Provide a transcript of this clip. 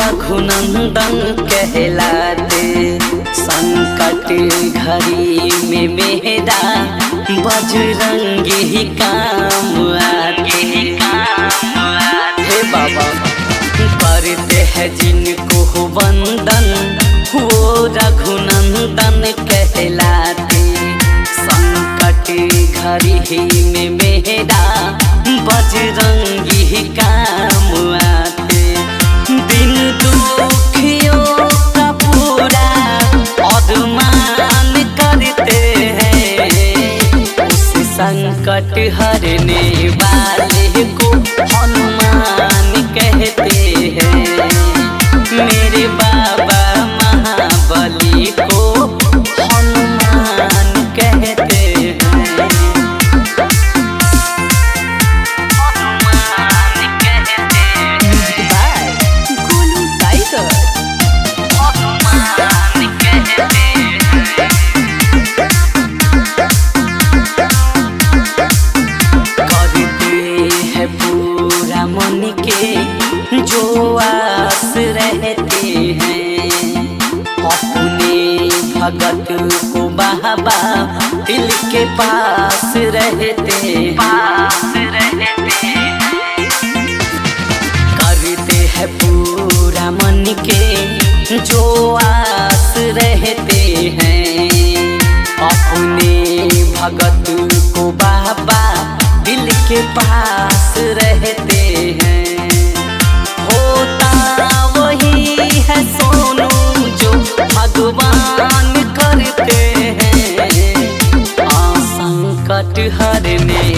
रघुनंदन कहलाते। संकट घड़ी में मेरा बजरंगी ही काम आते। हे बाबा करते हैं जिनको वंदन वो रघुनंदन कहलाते। संकट घड़ी में मेरा बजरंगी ही काम आते। दिन दुखियों का पूरा अरमान करते हैं। उस संकट हरने वाले को हनुमान कहते हैं। मेरे बाबा महाबली को हनुमान कहते हैं। हनुमान कहते हैं। गोलू टाइगर। हनुमान कहते हैं। करते हैं पूरा मन के जो आस रहते हैं। अपने भगत को बाबा दिल के पास रहते करते हैं पूरा मन के जो आस रहते हैं। अपने भगत को बाबा दिल के पास रहते हैं। होता वही है सोनू जो भगवान करते हैं। संकट हरने